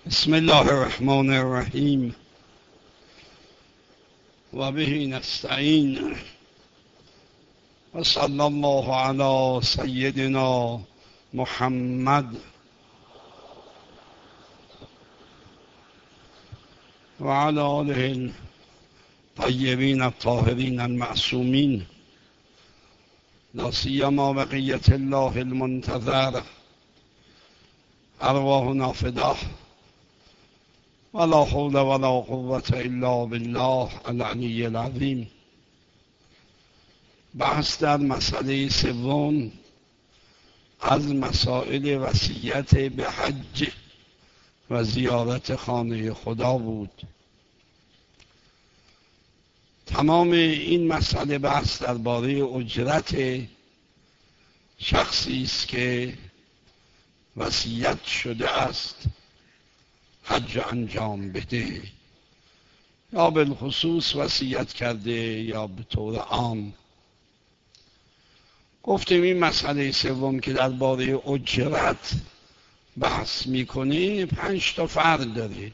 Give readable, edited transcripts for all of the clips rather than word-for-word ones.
بسم الله الرحمن الرحیم و به نستعین و صلی الله علی سیدنا محمد و علی آله الطیبین الطاهرین المعصومین، لا سیما بقیة الله المنتظر، ارواحنا فداه، ولا حول ولا قوة الا بالله العلی العظیم. بحث در مسئله سوم از مسائل وصیت به حج و زیارت خانه خدا بود. تمام این مسئله بحث درباره اجرت شخصی است که وصیت شده است حج انجام بده، یا بالخصوص وصیت کرده یا به طور عام. گفتیم این مسئله سوم که درباره اجرت بحث میکنه 5 تا فرق داره.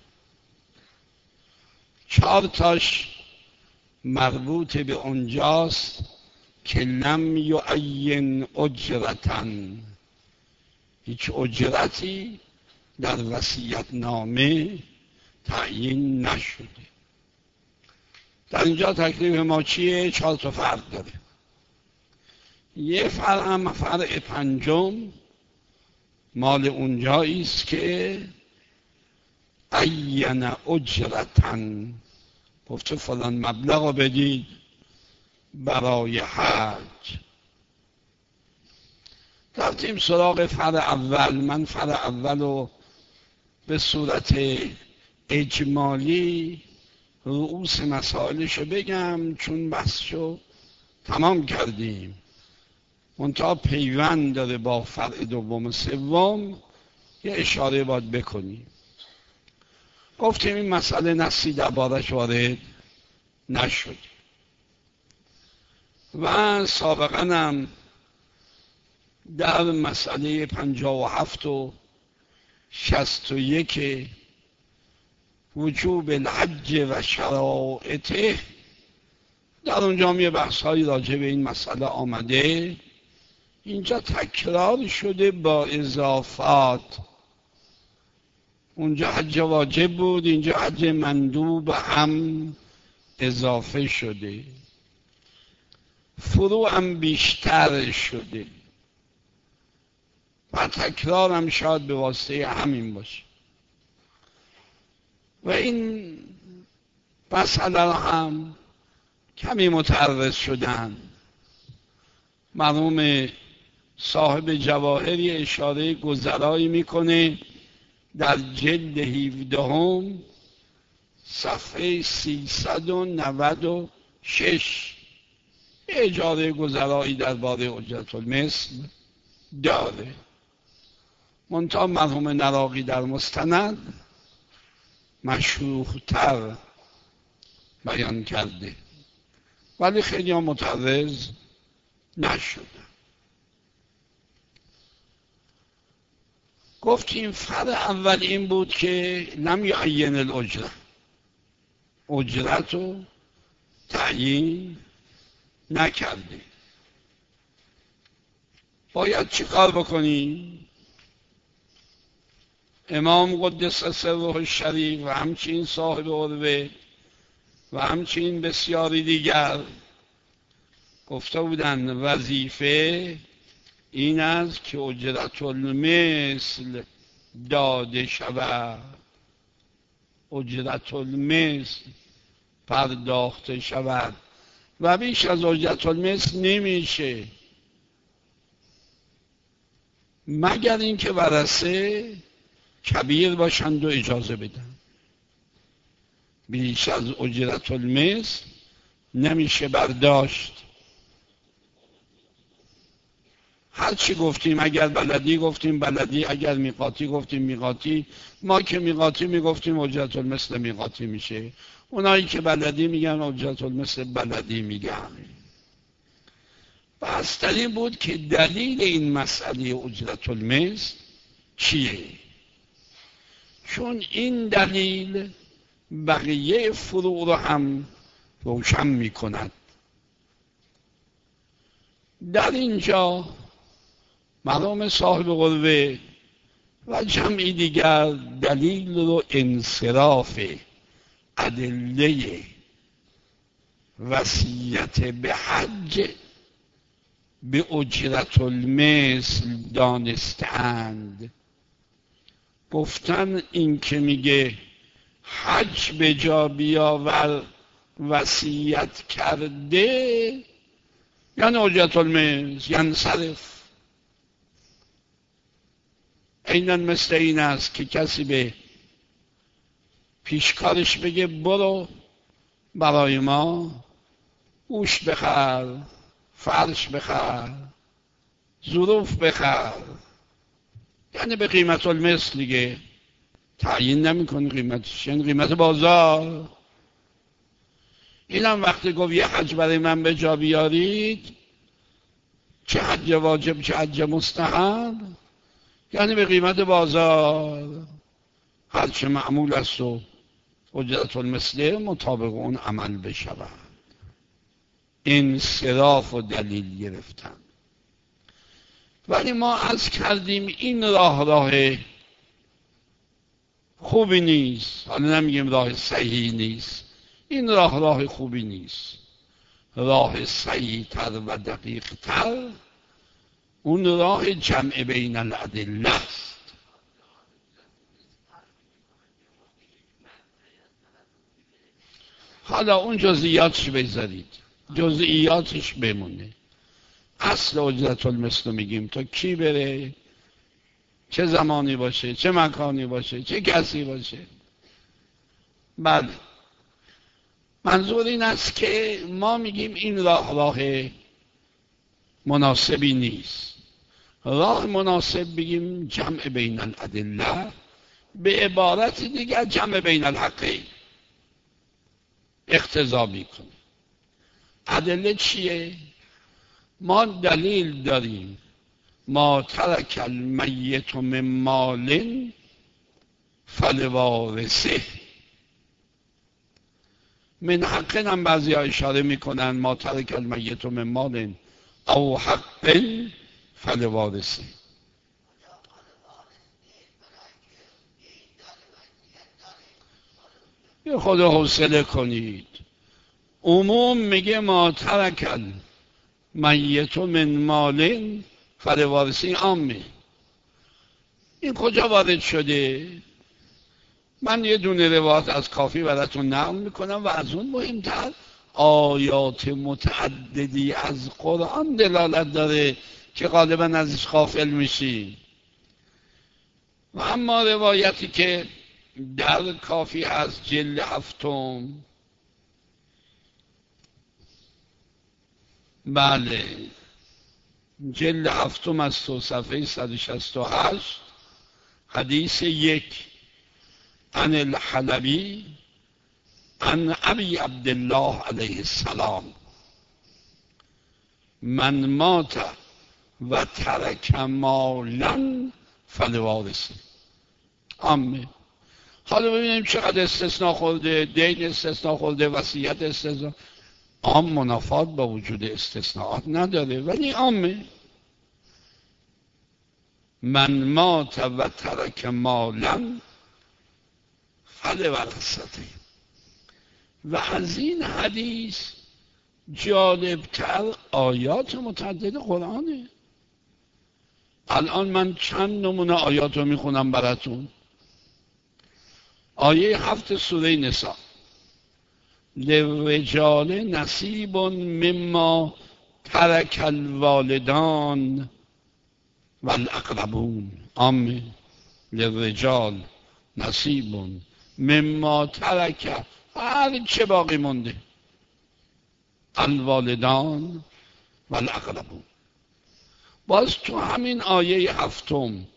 4 تاش مربوط به اونجاست که لم یعین اجرتن، هیچ اجرتی در وصیت نامه تعیین نشده. در اینجا تکلیف ما چیه؟ 4 تا فرق داره. یه فرق هم فرق پنجم مال اونجایی است که عین اجرتن، گفته فلان مبلغ رو بدید برای حج. رفتیم سراغ فرق اول. من فرق اول رو به صورت اجمالی رؤوس مسائلشو بگم، چون بحثشو تمام کردیم، منتها پیوند داره با فرق دوم و سوم، یه اشاره باید بکنیم. گفتیم این مسئله نصی دربارش وارد نشد و سابقا هم در مسئله 57 و 61 وجوب الحج و شرائطه، در اونجا یه بحث‌هایی راجع به این مسئله آمده. اینجا تکرار شده با اضافات. اونجا حج واجب بود، اینجا حج مندوب هم اضافه شده، فروع هم بیشتر شده و تکرار هم شاید به واسطه همین باشه. و این مسئله هم کمی متعرض شدن. مرحوم صاحب جواهری اشاره گذرایی میکنه در جلد 17 صفحه 396 اجاره گذرایی درباره اجرت المثل داره. منتها مرحوم نراقی در مستند مشروح‌تر بیان کرده، ولی خیلی هم متعرض نشده. گفتیم فرق اول این بود که لم یعین الاجره، اجرت رو تعیین نکرده. باید چی کار بکنیم؟ امام قدس سره الشریف و همچنین صاحب عروه و همچنین بسیاری دیگر گفته بودن وظیفه این است که اجرت المثل داده شود، اجرت المثل پرداخته شود و بیش از اجرت المثل نمیشه، مگر اینکه ورثه کبیر باشند و اجازه بدن. بیش از اجرت المثل نمیشه برداشت. هر چی گفتیم، اگر بلدی گفتیم بلدی، اگر میقاتی گفتیم میقاتی. ما که میقاتی میگفتیم اجرت المثل میقاتی میشه، اونایی که بلدی میگن اجرت المثل بلدی میگن. بستری بود که دلیل این مسئله اجرت المثل چیه؟ چون این دلیل بقیه فروع رو هم روشن می کند. در اینجا مرحوم صاحب قوه و جمعی دیگر دلیل رو انصراف ادله وصیت به حج به اجرت المثل دانستند. گفتن این که میگه حج به جا بیاور وصیت کرده یعنی اجرت المثل، یعنی صرف. عیناً مثل این است که کسی به پیشکارش بگه برو برای ما گوشت بخر، فرش بخر، ظروف بخر، یعنی به قیمت المثل دیگه، تعیین نمی‌کنه قیمتش، یعنی قیمت بازار. اینم وقتی گفت یه حج برای من به جا بیارید، چه حج واجب چه حج مستحب، یعنی به قیمت بازار، هرچه معمول است و اجرت المثل مطابق اون عمل بشود. انصراف و دلیل گرفتن. ولی ما عرض کردیم این راه خوبی نیست. حالا نمیگیم راه صحیح نیست، این راه خوبی نیست. راه صحیح تر و دقیق تر اون راه جمع بین الادله است. حالا اون جزئیاتش بذارید، جزئیاتش بمونه. اصل اجرت المثل میگیم تا کی بره، چه زمانی باشه، چه مکانی باشه، چه کسی باشه. بله، منظور این است که ما میگیم این راه مناسبی نیست. راه مناسب بگیم جمع بین الادله، به عبارت دیگر جمع بین الحقین اقتضا میکنه. ادله چیه؟ ما دلیل داریم ما ترک المیت من مال فلوارثه. من حق هم بعضی ها اشاره میکنن ما ترک المیت من مال او حق فلوارثه. یه خود حوصله کنید. عموم میگه ما ترک المیت من مال فلوارثه، عامه. این کجا وارد شده؟ من یه دونه روایت از کافی براتون نقل میکنم و از اون مهمتر آیات متعددی از قرآن دلالت داره که غالبا ازش غافل میشیم. و اما روایتی که در کافی هست جلد 7، بله جلد 7 است و صفحه 168، حدیث 1 عن الحلبی عن ابی عبدالله علیه السلام من مات و ترک مالا فلوارثه. عامه. حالا ببینیم چقدر استثناء خورده، دین استثناء خورده، وصیت استثناء. عام منافات با وجود استثناءات نداره ولی عامه. من مات و ترک مالا فلوارثه. و از این حدیث جالبتر آیات متعدد قرآنه. الان من چند نمونه آیات رو میخونم براتون. آیه 7 سوره نساء، للرجال نصیب مما ترک الوالدان والاقربون. عامه. للرجال نصیب مما ترک، هر چه باقی مونده، الوالدان والاقربون. باز تو همین آیه 7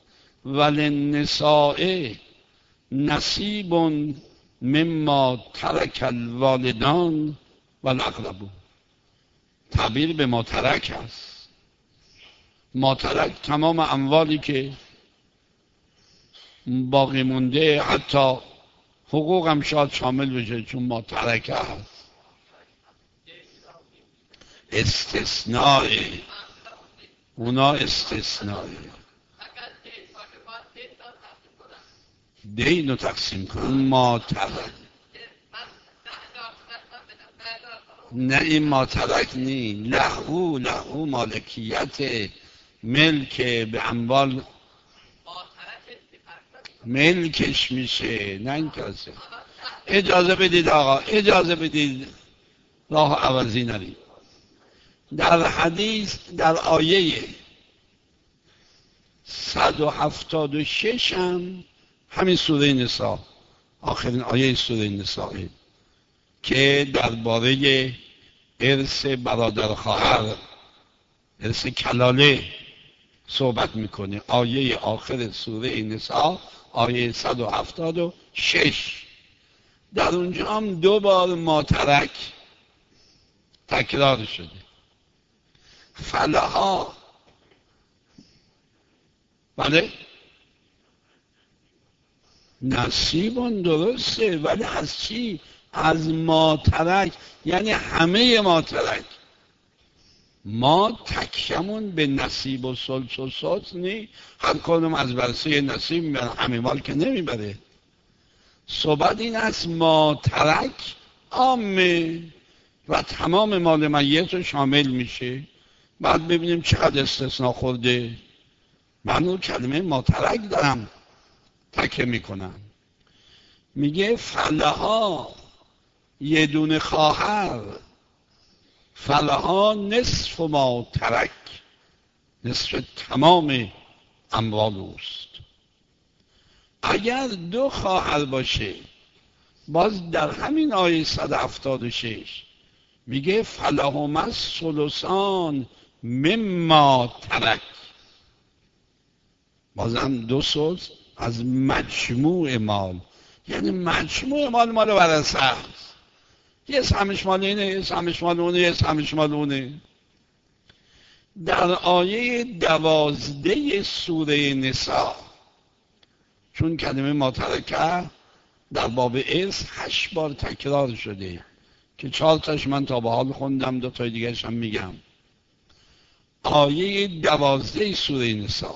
وللنساء نصیب مما ترک الوالدان والاقربون. تعبیر به ما ترک است. ما ترک تمام اموالی که باقی مونده حتی حقوق هم شاید شامل بشه، چون ما ترکه هست. استثناء اونا استثناء دین رو تقسیم کن. ما ترک نه، این ما ترک نی، لهو مالکیت، ملک به اموال ملکش میشه، نه این کاسه. اجازه بدید آقا، اجازه بدید، راه عوضی نرید. در حدیث در آیه 176 هم همین سوره نساء، آخرین آیه سوره نساء، که درباره ارث برادر خواهر، ارث کلاله صحبت میکنه. آیه آخر سوره نساء آیه 176، در اونجا هم 2 بار ماترک تکرار شده. فلها، بله نصیبون درسته، ولی از چی؟ از ماترک، یعنی همه ماترک. ما تکیمون به نصیب و سلس و سدس نی، هر کدوم از ورثه نصیب میبره، همه مال که نمیبره. صحبت این است ماترک عامه و تمام مال میت رو شامل میشه. بعد ببینیم چقدر استثناء خورده. من اون کلمه ماترک دارم تکه میکنم. میگه فلها، یه دونه خواهر، فلها نصف ما ترک، نصف تمام اموال اوست. اگر 2 خواهر باشه، باز در همین آیه 176 میگه فلهما الثلثان مما ترک، بازم 2 ثلث از مجموع مال، یعنی مجموع مال ورثه است. یه سهمش مال اینه، یه سهمش مال اونه، یه سهمش مال اونه. در آیه 12 سوره نساء، چون کلمه ماترکه در باب ارث 8 بار تکرار شده که 4 تاش من تا به حال خوندم، 2 تا دیگرش هم میگم. آیه 12 سوره نساء،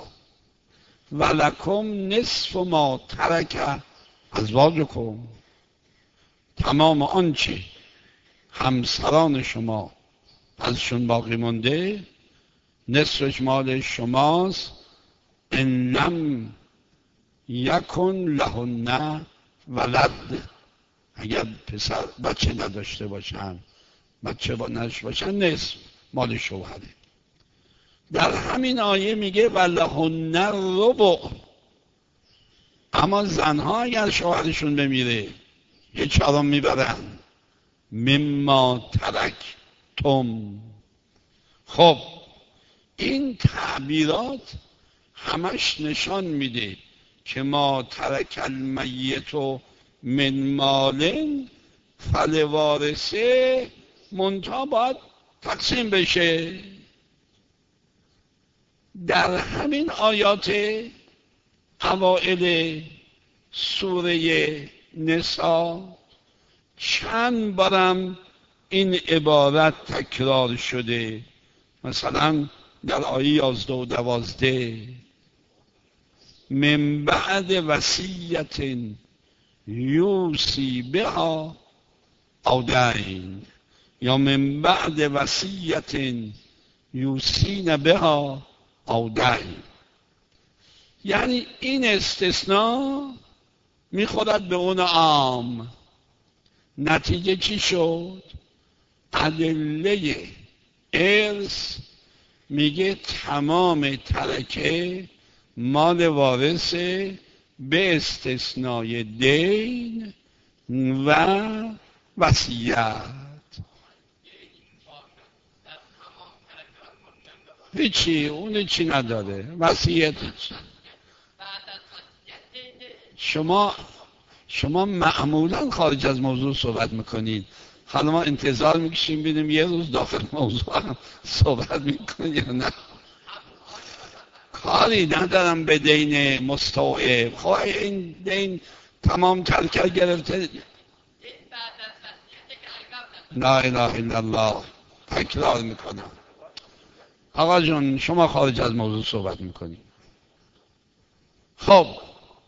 ولکم نصف ما ترک ازواجکم، تمام آنچه همسران شما ازشون باقی مونده نصفش مال شماست. ان لم یکن لهن ولد، اگر پسر بچه نداشته باشن، بچه نداشته باشن، نصف مال شوهره. در همین آیه میگه ولهن ربع، اما زنها اگر شوهرشون بمیره 1/4 میبرن. مما ترک تم. خب این تعبیرات همش نشان میده که ما ترک المیت و من مالن فلوارثه منتها باید تقسیم بشه. در همین آیات اوائل سوره نساء چند بارم این عبارت تکرار شده. مثلا در آیه 11 و 12 من بعد وصیت یوصی بها او دین، یا من بعد وصیت یوصین بها او دین. یعنی این استثناء میخورد به اون عام. نتیجه چی شد؟ ادله ارث میگه تمام ترکه مال وارثه به استثنای دین و وصیت. هیچی، اون چی نداره، وصیت چی. شما معمولا خارج از موضوع صحبت میکنید. حالا ما انتظار میکشیم ببینیم یه روز داخل موضوع هم صحبت میکنید یا نه. کاری ندارم به دین مستوعب. خب این دین تمام ترکه گرفته. لا اله الا الله. تکرار میکنم. آقا جون شما خارج از موضوع صحبت میکنی. خب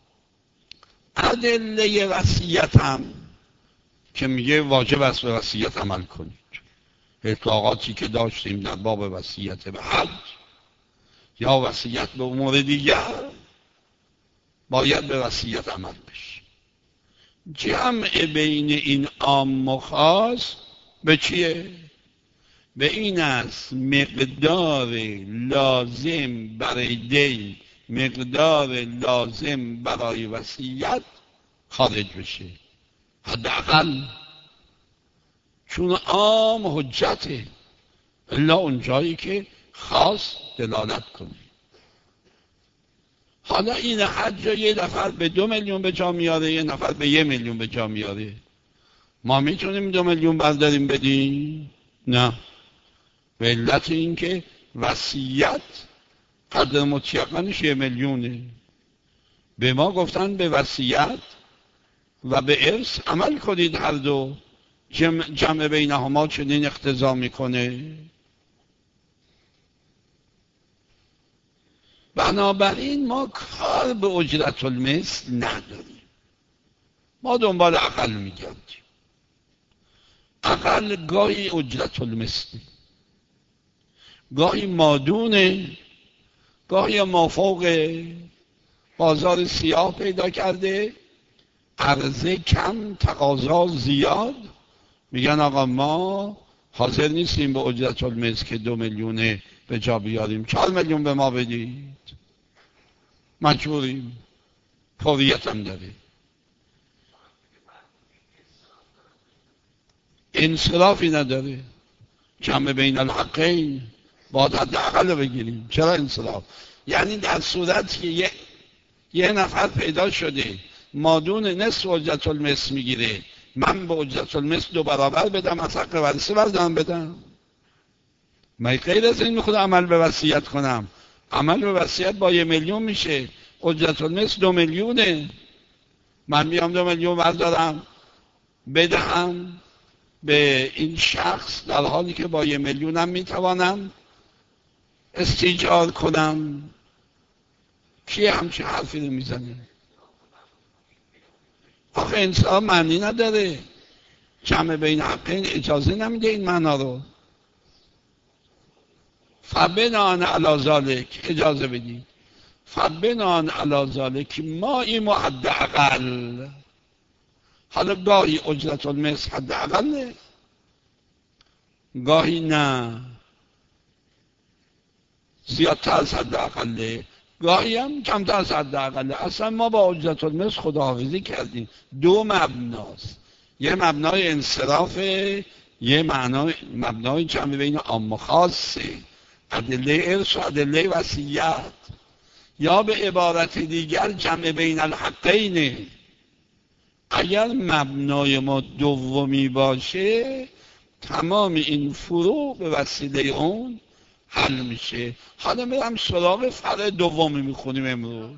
ادله وصیت هم که میگه واجب است به وصیت عمل کنید. اطلاقاتی که داشتیم در باب وصیت به حج یا وصیت به امور دیگر باید به وصیت عمل بشه. جمع بین این عام و خاص به چیه؟ به این است مقدار لازم برای دین، مقدار لازم برای وصیت خارج بشه حداقل، چون عام حجته الا اون جایی که خاص دلالت کنه. حالا این حج یه نفر به 2 میلیون به جا میاره، یه نفر به 1 میلیون به جا میاره. ما میتونیم 2 میلیون برداریم بدیم؟ نه، به علت این که وصیت قدر مطلقاًش 1 میلیونه. به ما گفتن به وصیت و به ارث عمل کنید هر دو. جمع بینهما چنین اقتضا میکنه. بنابراین ما کار به اجرت المثل نداریم. ما دنبال اقل میگردیم. اقل گاهی اجرت المثل، گاهی مادونه، گاهی مافوق بازار سیاه پیدا کرده، عرضه کم تقاضا زیاد، میگن آقا ما حاضر نیستیم به اجرت المثل که 2 میلیون به جا بیاریم، 4 میلیون به ما بدید. مجبوریم، فوریت هم داره. انصرافی نداره. جمع بین الحقین باید حداقل بگیریم. چرا انصراف؟ یعنی در صورت که یه نفر پیدا شده مادون نصف اجرت المثل میگیره، من به اجرت المثل 2 برابر بدم، از حق ورثه بردم بدم. من غیر از این میخواد عمل به وصیت کنم. عمل به وصیت با 1 میلیون میشه، اجرت المثل 2 میلیونه. من میام 2 میلیون بردارم بدهم به این شخص، در حالی که با 1 میلیونم میتوانم استیجار کنم. کی همچین حرفی رو میزنه؟ آخه انصاف معنی نداره. جمع بین حقین اجازه نمیده این معنا رو. فبنان علی ذالک، اجازه بدید، فبنان علی ذالک ما این حداقل. حالا گاهی اجرت المثل حداقل، گاهی نه زیادتر از حداقل، گاهی هم کمتر از حداقل. اصلا ما با اجرت المثل خداحافظی کردیم. 2 مبناست، یه مبنای انصرافه، یه مبنای جمع بین عام و خاصه، ادله ارث و ادله وصیت. یا به عبارت دیگر جمع بین الحقینه. اگر مبنای ما دومی باشه تمام این فروع به وسیله اون حل میشه. حالا میرم سراغ فرع دومی میخونیم امروز.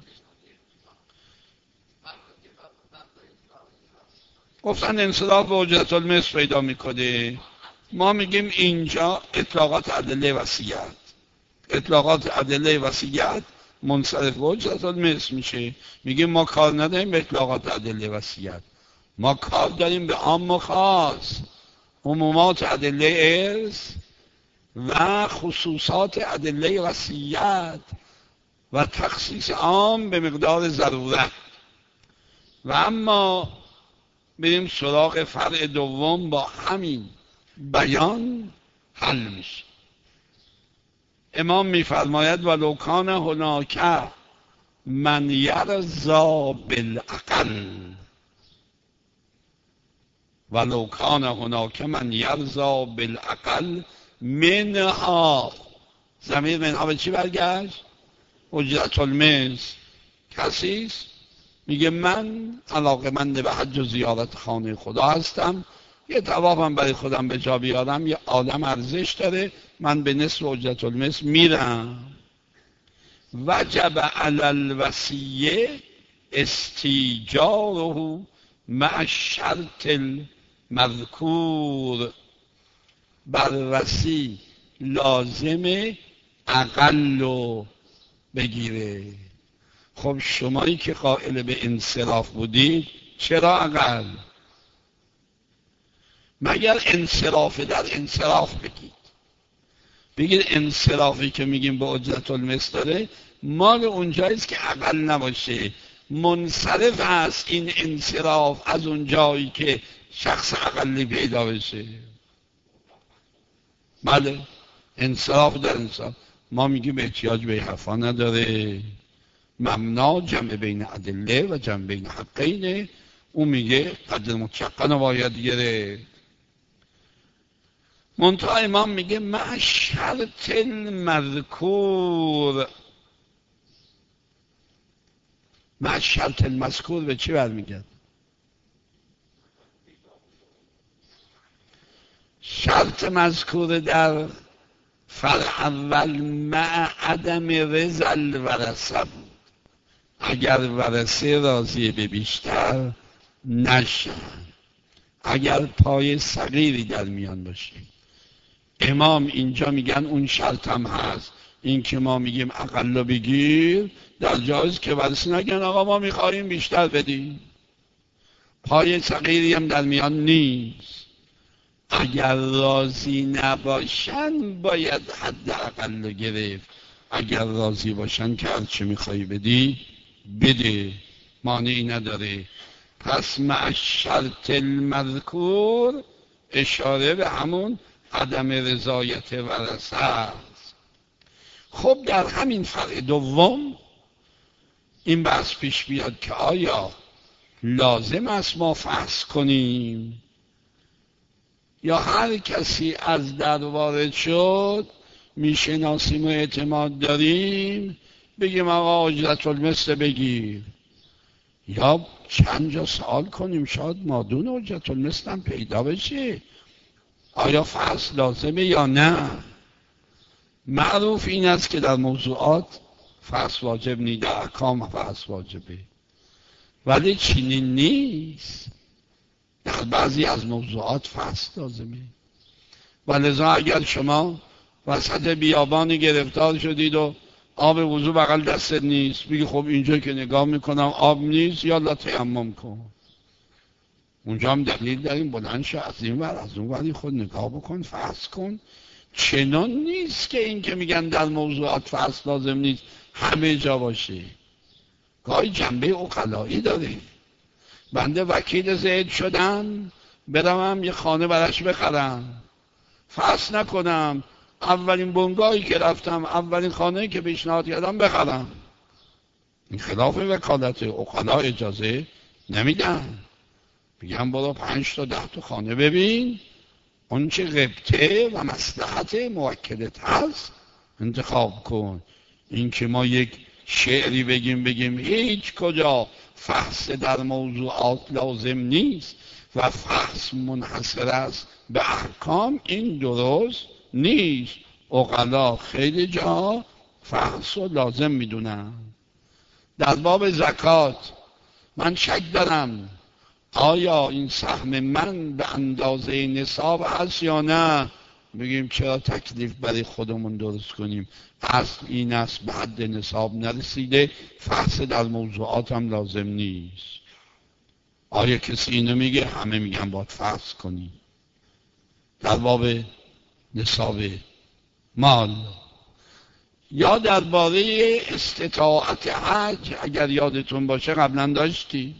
گفتن انصراف به اجرت المثل پیدا میکنه. ما میگیم اینجا اطلاقات ادله وصیت، اطلاقات ادله وصیت منصرف به اجرت المثل میشه. میگیم ما کار نداریم به اطلاقات ادله وصیت، ما کار داریم به عام و خاص، عمومات ادله ارث و خصوصات ادله وصیت و تخصیص عام به مقدار ضرورت. و اما بریم سراغ فرع دوم، با همین بیان حل میشه. امام میفرماید ولو کان هناک من یرضا بالاقل، ولو کان هناک من یرضا بالاقل منها. ضمیر منها به چی برگشت؟ اجرت المثل. کسیست میگه من علاقه‌مند به حج و زیارت خانه خدا هستم، یه طوافم برای خودم به جا بیارم، یه عالم ارزش داره، من به نصف اجرت المثل میرم. وجب علی الوصیه استیجاره مع الشرط المذکور. بر وصی لازم اقل رو بگیره. خب شمایی که قائل به انصراف بودید چرا اقل؟ مگر انصراف در انصراف بگید انصرافی که میگیم به اجرت المثل داره مال اونجاییست که اقل نباشه. منصرف هست این انصراف از اونجایی که شخص اقلی پیدا بشه. بله انصراف در انصراف ما میگیم احتیاج به حرفا نداره. ممنا جمع بین ادله و جمع بین حقینه. اون میگه قدر متشقن باید گرفت. منتها امام میگه مع شرط المذکور. مع شرط المذکور به چی برمیگرد؟ شرط مذکور در فرع اول مع عدم رضا الورثه بود. اگر ورثه راضی به بیشتر نشن، اگر پای صغیری در میان باشه. امام اینجا میگن اون شرط هم هست. این که ما میگیم اقل بگیر در جایز که ورثه نگن آقا ما میخواهیم بیشتر بدیم، پای صغیری هم در میان نیست. اگر راضی نباشن باید حد اقل گرفت. اگر راضی باشن که هرچه میخوایی بدی بده، مانعی نداره. پس مع شرط المذکور اشاره به همون عدم رضایت ورثه است. خب در همین فرع دوم این بحث پیش بیاد که آیا لازم است ما فحص کنیم یا هر کسی از در وارد شد میشناسیم و اعتماد داریم بگیم آقا اجرت المثل بگیر، یا چند جا سوال کنیم شاید مادون اجرت المثل هم پیدا بشه آیا فحص لازمه یا نه. معروف این است که در موضوعات فحص واجب نیست، در احکام فحص واجبه، ولی چنین نیست. در بعضی از موضوعات فحص لازمه. ولذا اگر شما وسط بیابانی گرفتار شدید و آب وضو بغل دستت نیست، بگی خب اینجا که نگاه میکنم آب نیست، یالا تیمم کن. اونجا هم دلیل داریم بلند شو از این ور از اون وری خود نگاه بکن فحص کن. چنان نیست که این که میگن در موضوعات فحص لازم نیست همه جا باشه. گاهی جنبه عقلایی داره. بنده وکیل زید شدم برم یه خانه برش بخرم، فحص نکنم، اولین بنگاهی که رفتم اولین خانه‌ای که پیشنهاد کردم بخرم. این خلاف وکالت. عقلا اجازه نمیدن. میگم برو 5 تا 10 تا خانه ببین، اون چه غبطه و مصلحت موکلت هست انتخاب کن. این که ما یک شعری بگیم هیچ کجا فحص در موضوعات لازم نیست و فحص منحصر است به احکام، این درست نیست. عقلا خیلی جا فحص رو لازم میدونن. در باب زکات من شک دارم آیا این سهم من به اندازه نصاب هست یا نه. بگیم چرا تکلیف برای خودمون درست کنیم، اصل این است به حد نصاب نرسیده، فحص در موضوعات هم لازم نیست. آیا کسی اینو میگه؟ همه میگن باید فحص کنیم. در باب نصاب مال یا درباره استطاعت حج اگر یادتون باشه قبلا داشتی.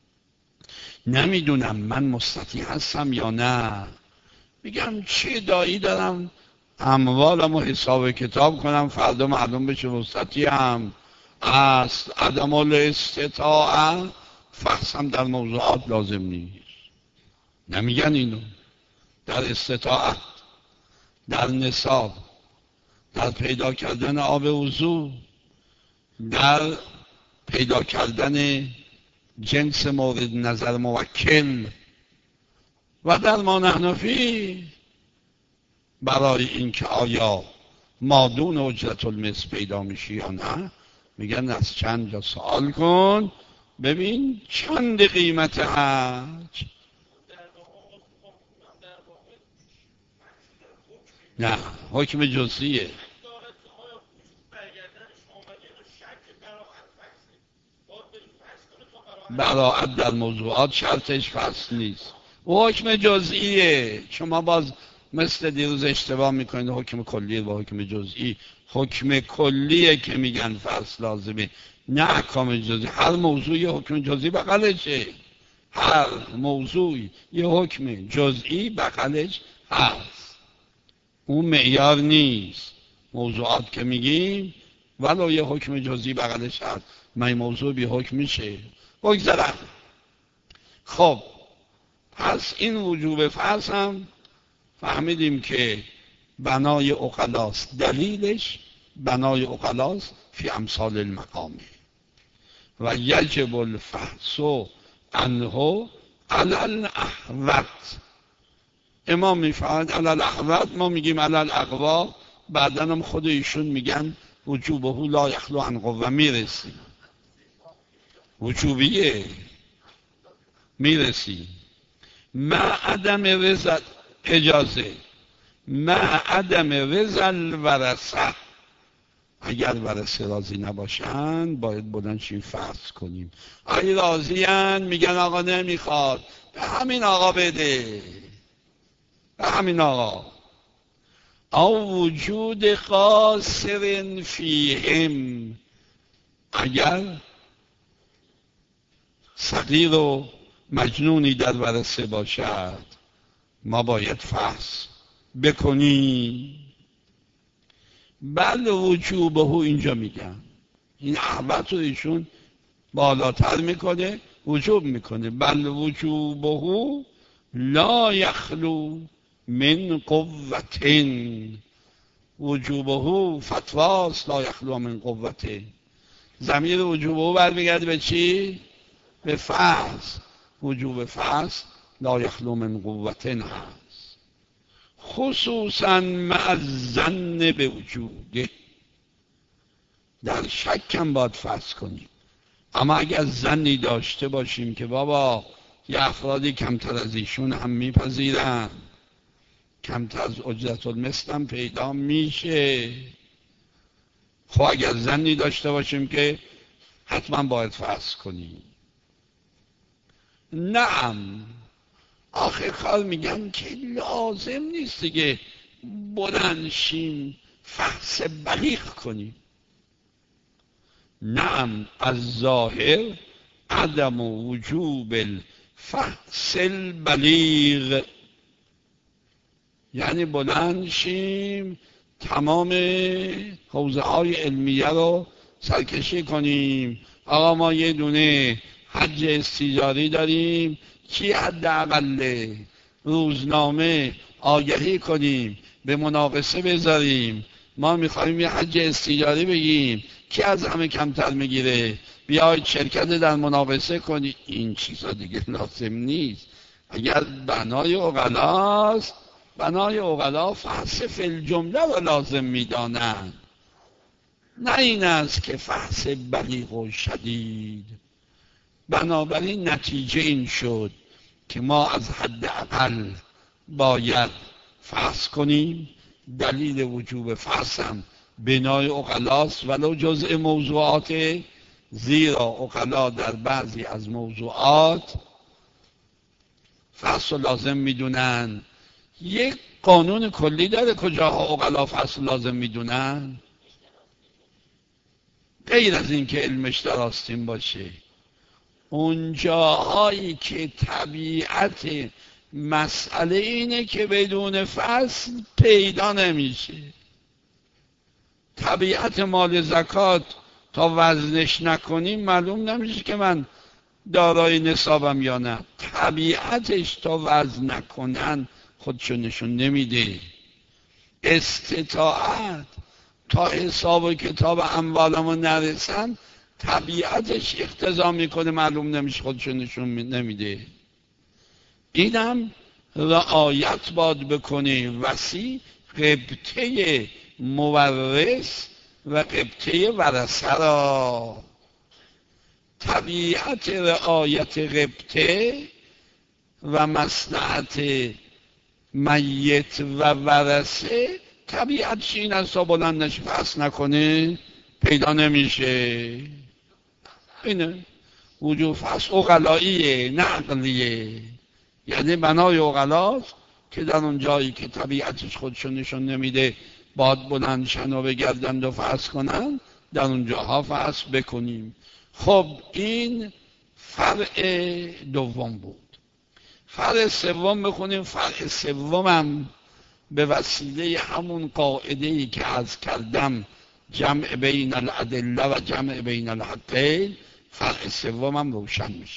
نمیدونم من مستطیع هستم یا نه. میگم چه دایی دارم اموالمو حساب کتاب کنم فردا معلوم بشه مستطیعم. اصل عدم الاستطاعه فحصم در موضوعات لازم نیست. نمیگن اینو. در استطاعت، در نصاب، در پیدا کردن آب وضو، در پیدا کردن جنس مورد نظر موکل و در ما نحنفی برای اینکه آیا مادون اجرت المثل پیدا میشه یا نه میگن از چند جا سوال کن ببین چند قیمت حج. نه حکم جزئیه. براعت در موضوعات شرطش فصل نیست، و حکم جزئیه. شما باز مثل دیروز اشتباه میکنید حکم کلی با حکم جزئی. حکم کلیه که میگن فصل لازمه، نه احکام جزئی. هر موضوعی حکم جزئی بغلشه، هر موضوعی یه حکم جزئی بغلش هست. اون معیار نیست. موضوعات که میگیم ولو یه حکم جزئی بغلش هست، من موضوع بی حکم میشه. بگذارم. خب پس این وجوب فرض هم فهمیدیم که بنای عقلاست، دلیلش بنای عقلاست فی امثال المقامه و یجب الفحص عنه علی الاحوط. امام میفرماید علی الاحوط، ما میگیم علی الاقوا، بعدن هم خود ایشون میگن وجوبه لا یخلو عن قوه. میرسیم وجوبیه، میرسیم مع عدم رضا، اجازه مع عدم رضا الورثه. اگر ورثه راضی نباشن باید بلندشیم فرض کنیم. اگه راضیان میگن آقا نمیخواد، به همین آقا بده، به همین آقا. او وجود قاصر فیهم، اگر صغیر و مجنونی در ورثه باشد ما باید فحص بکنیم. بل وجوبه، اینجا میگن این احوط رو ایشون بالاتر میکنه، وجوب میکنه. بل وجوبه لا یخلو من قوتین. وجوبه فتواست لا یخلو من قوتین. ضمیر وجوبه برمیگرده به چی؟ به فرض. وجوب فرض لا یخلو من قوتین هست، خصوصا مع الظن به وجوده. در شک هم باید فرض کنیم، اما اگر ظنی داشته باشیم که بابا یه افرادی کمتر از ایشون هم میپذیرن، کمتر از اجرت المثل هم پیدا میشه، خب اگر ظنی داشته باشیم که حتما باید فرض کنیم. نعم، آخر کار میگم که لازم نیست دیگه بلندشیم فحص بلیغ کنیم. نعم از ظاهر عدم وجوب الفحص البلیغ، یعنی بلندشیم تمام حوزه های علمیه رو سرکشی کنیم. آقا ما یه دونه حج استیجاری داریم، کی حداقل روزنامه آگهی کنیم، به مناقصه بذاریم، ما میخوایم یه حج استیجاری بگیم، کی از همه کمتر میگیره، بیاید شرکت در مناقصه کنید. این چیزا دیگه لازم نیست. اگر بنای عقلاست، بنای عقلا فحص فی الجمله رو لازم میدانند، نه این است که فحص بلیغ و شدید. بنابراین نتیجه این شد که ما از حد اقل باید فحص کنیم. دلیل وجوب فحص هم بنای عقلاست ولو جزء موضوعات، زیرا عقلا در بعضی از موضوعات فحص لازم میدونن. یک قانون کلی داره کجاها عقلا فحص لازم میدونن، غیر از این که علمش در آستین باشه. اونجاهایی که طبیعت مسئله اینه که بدون فصل پیدا نمیشه. طبیعت مال زکات تا وزنش نکنیم معلوم نمیشه که من دارای نصابم یا نه. طبیعتش تا وزن نکنن خودشو نشون نمیده. استطاعت تا حساب و کتاب اموالمو نرسن طبیعتش اقتضا میکنه معلوم نمیشه، خودشو نشون نمیده. اینم رعایت باید بکنه. وسیع قبطه مورث و قبطه ورثه را. طبیعت رعایت قبطه و مصلحت میت و ورثه طبیعتش این است تا بلندش فصل نکنه پیدا نمیشه. اینه وجود فصل عقلاییه نه عقلیه، یعنی بنای عقلاست که در اون جایی که طبیعتش خودشو نشون نمیده باد بلند شن و بگردند و فصل کنن در اون جاها فصل بکنیم. خب این فرع دوم بود. فرع سوم بخونیم. فرع سومم به وسیله همون قاعده‌ای که عرض کردم جمع بین الادله و جمع بین الحقین، فرع سومم روشن میشه.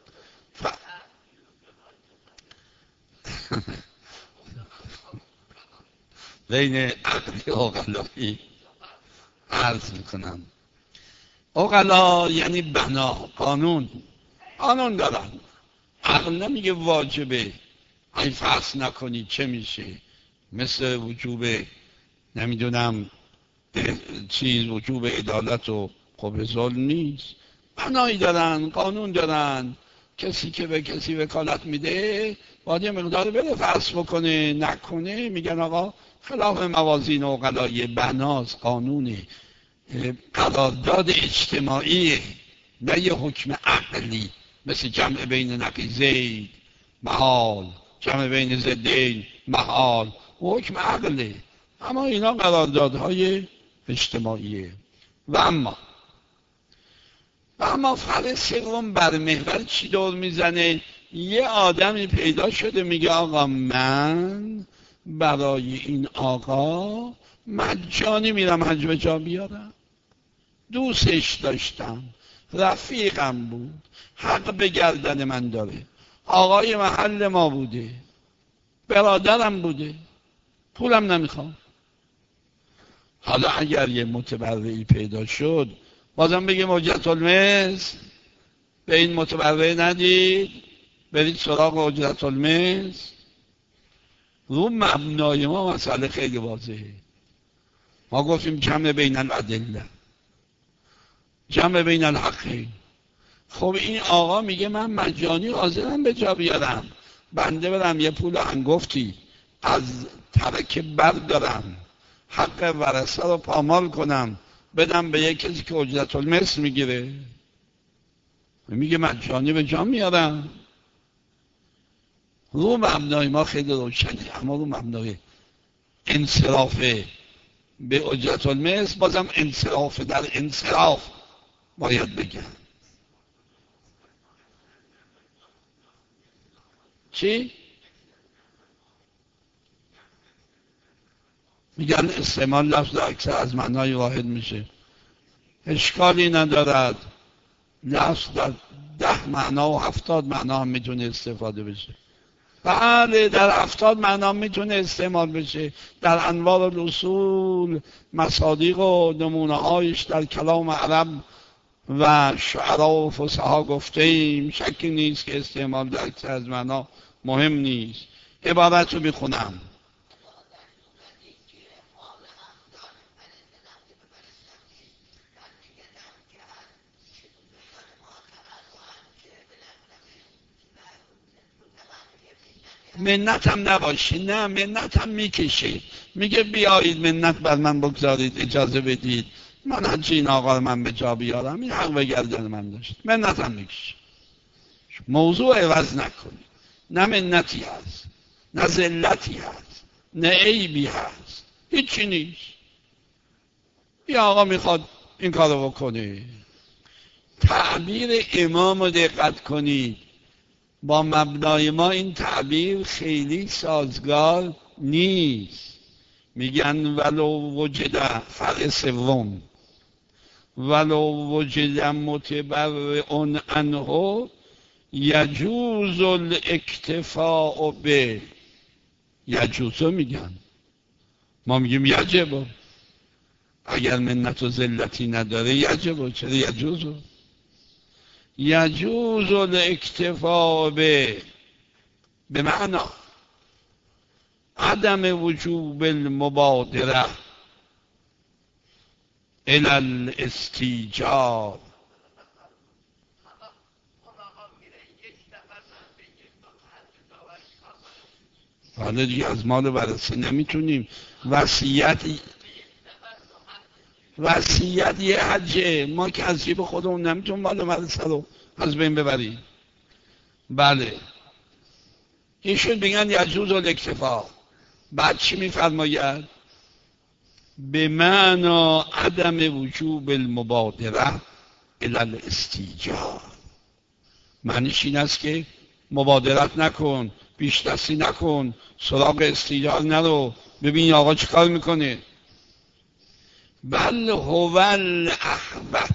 بین عقلی و عقلایی عرض میکنم. عقلا یعنی بنا، قانون دارن. عقل نمیگه واجبه این فحص نکنی چه میشه، مثل وجوب نمیدونم وجوب عدالت و خب ظلم نیست. بنایی دارن، قانون دارن. کسی که به کسی وکالت میده باید یه مقدار بره فحص بکنه، نکنه میگن آقا خلاف موازین عقلای، بناست، قانونه، قرارداد اجتماعی، نه یه حکم عقلی مثل جمع بین نقیضین محال، جمع بین ضدین محال، حکم عقله. اما اینا قراردادهای اجتماعیه. و اما فرع سوم بر محور چی دور میزنه؟ یه آدمی پیدا شده میگه آقا من برای این آقا مجانی میرم حج به جا بیارم، دوستش داشتم، رفیقم بود، حق به گردن من داره، آقای محل ما بوده، برادرم بوده، پولم نمیخوام. حالا اگر یه متبرعی پیدا شد بازم بگه اجرت المثل به این متبرع ندید، برید سراغ اجرت المثل. رو مبنای ما مسئله خیلی واضحه. ما گفتیم جمع بین الادله، جمع بین الحقین. خب این آقا میگه من مجانی حاضرم به جا بیارم، بنده برم یه پول هنگفتی از ترکه بردارم، حق ورثه رو پامال کنم بدم به یک کسی که اجرت المثل میگیره، میگه مجانی به جا میارم. رو مبنای ما خیلی روشنه. اما رو مبنای انصراف به اجرت المثل بازم انصراف در انصراف باید بگم. چی؟ میگن استعمال لفظ اکثر از معنای واحد میشه. اشکالی ندارد، لفظ در 10 معنا و 70 معنا هم میتونه استفاده بشه. بله در 70 معنا میتونه استعمال بشه. در انواع الاصول مصادیق و نمونه هایش در کلام عرب و شعرا و فصحا گفته ایم، شکی نیست که استعمال در اکثر از معنا مهم نیست. عبارت رو میخونم. منت هم نباشه، نه منت هم میکشه، میگه بیایید منت بر من بگذارید، اجازه بدید من حج این آقا رو من به جا بیارم، این حق به گردن من داشت. منت هم میکشه. موضوع عوض نکنید. نه منتی هست، نه ذلتی هست، نه عیبی هست، هیچی نیست. این آقا میخواد این کارو بکنه. تعبیر امام رو دقت کنید. با مبنای ما این تعبیر خیلی سازگار نیست. میگن ولو وجد، فرع سوم، ولو وجد متبرع عنه یجوز الاکتفاء به. یجوزو میگن، ما میگیم یجب. اگر منت و ذلتی نداره یجب. چرا یجوزو؟ یجوز الاکتفاء به معنی عدم وجوب المبادره. الی الاستیجار. حالا دیگه از مال ورثه نمیتونیم. وصیت یه حجه، ما که از جیب خودمون نمیتونیم مال ورثه رو از بین ببریم. بله ایشون میگن یجوز الاکتفا. بعد چی میفرماید؟ به معنا عدم وجوب المبادره الی الاستیجار. معنیش این است که مبادرت نکن، بیش دستی نکن، سراغ استیجار نرو، ببین آقا چی کار میکنه. بل هو الاحوط.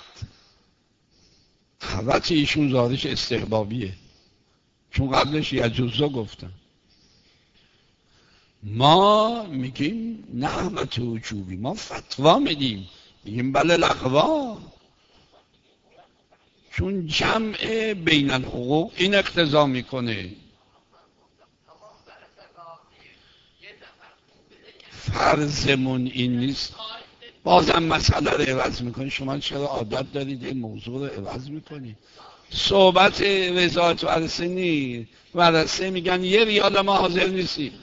احوط ایشون ظاهرش استحبابیه، چون قبلش یجوزا گفتن. ما میگیم نه احوط وجوبی، ما فتوا میدیم، میگیم بله الاحوط، چون جمع بین الحقوق این اقتضا میکنه. فرضمون این نیست. بازم مسئله رو عوض میکنی. شما چرا عادت دارید این موضوع رو عوض میکنی؟ صحبت وزارت ورثه نیست. ورثه میگن یه ریال ما حاضر نیستیم.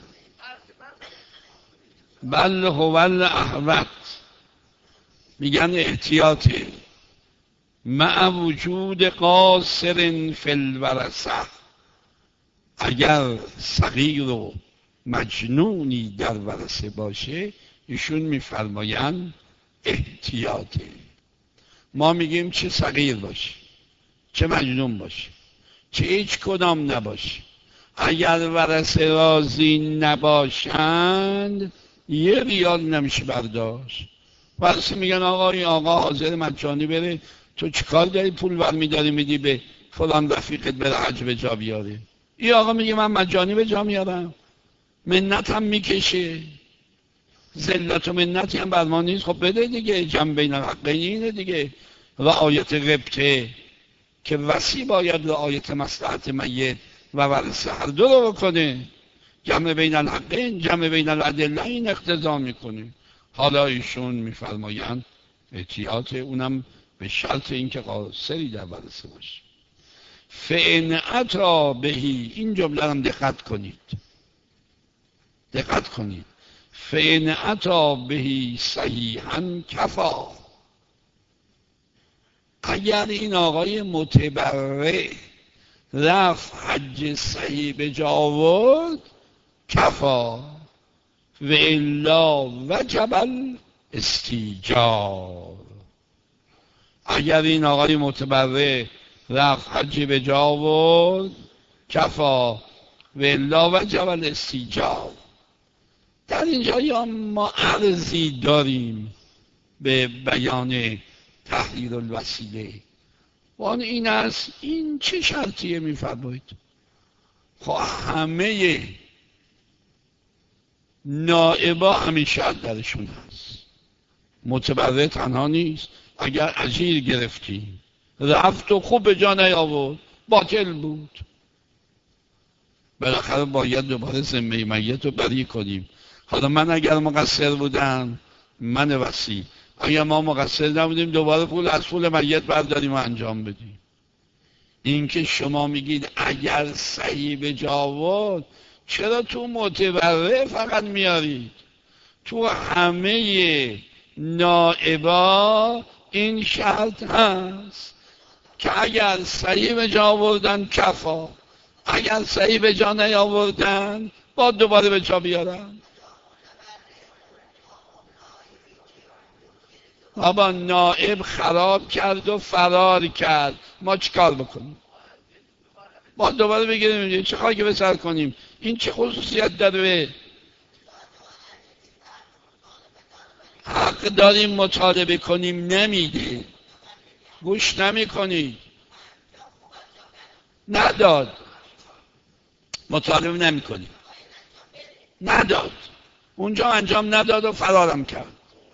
بل هو الاحوط، میگن احتیاطه. مع وجود قاصر فی الورثه، اگر صغیر و مجنونی در ورثه باشه ایشون میفرمایند احتیاطه. ما میگیم چه صغیر باشه چه مجنون باشه چه هیچ کدام نباشه، اگر ورثه راضی نباشند یه ریال نمیشه برداشت. ورثه میگن آقا این آقا حاضر مجانی بره، تو چیکار داری پول برمیداری میدی به فلان رفیقت بره حج به جا بیاره؟ این آقا میگه من مجانی به جا میارم، منت هم میکشه، ذلت و منتی هم بر ما نیست. خب بده دیگه، جمع بین الحقین اینه دیگه. رعایت غبطه که وصی باید رعایت مصلحت میت و ورثه هر دو رو بکنه. جمع بین الحقین، جمع بین الادله این اقتضا میکنه. حالا ایشون میفرمایند احتیاط، اونم به شرط اینکه قاصری در ورثه باشه. فإن اتی بهی، این جمله هم دقت کنید. فإن اتی بهی صحیحا کفا. اگر این آقای متبرع رفت حج صحیح به جا آورد کفا، و الا وجب الاستیجار. اگر این آقای متبرع رفت حج به جا آورد کفا، و الا وجب الاستیجار. در اینجا یا ما عرضی داریم به بیان تحریر الوسیله، وان این است این چه شرطیه میفرمایید؟ خب همه نائبا همین شرط درشون هست. متبرع تنها نیست. اگر اجیر گرفتیم رفت و خوب به جا نیاورد باطل بود، بالاخره باید دوباره ذمه میت رو بری کنیم. حالا من اگر مقصر بودم، من وصی، اگر ما مقصر نبودیم دوباره پول از پول میت برداریم و انجام بدیم. این که شما میگید اگر صحیح به جا آورد، چرا تو متبرع فقط میارید؟ تو همه نائبا این شرط هست که اگر صحیح به جا آوردن کفا، اگر صحیح به جا نیاوردن با دوباره به جا بیارن. بابا نائب خراب کرد و فرار کرد، ما چیکار بکنیم؟ ما دوباره بگیریم چه خاکی به سر کنیم؟ این چه خصوصیت داره؟ حق داریم مطالبه کنیم، نمیده، گوش نمی کنید، نداد، مطالبه نمی کنیم، نداد، اونجا انجام نداد و فرارم کرد.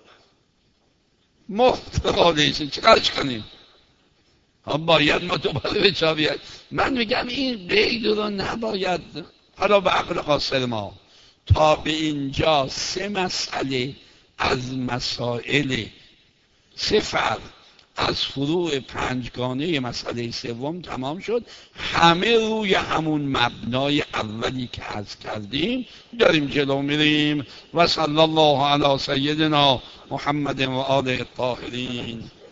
محتقالیشه چیکارش کنیم؟ باید ما دوباره به جا بیاید. من میگم این قید رو نباید، حالا به عقل قاصر ما تا به اینجا 3 مسئله از مسائل 3 فرع از فروع 5گانه مسئله سوم تمام شد. همه روی همون مبنای اولی که عرض کردیم داریم جلو میریم. و صلی الله علی سیدنا محمد و آله الطاهرین.